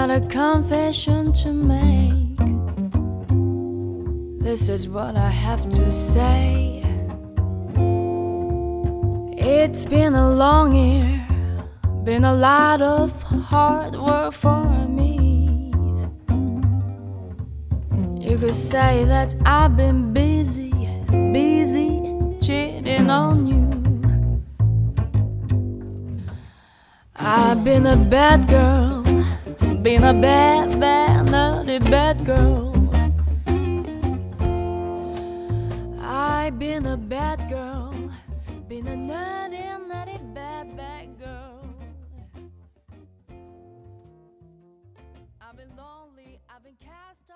got a confession to make. This is what I have to say. It's been a long year, been a lot of hard work for me. You could say that I've been busy cheating on you. I've been a bad girl, been a bad, naughty bad girl. I've been a bad girl, been a naughty, bad girl. I've been lonely, I've been cast off.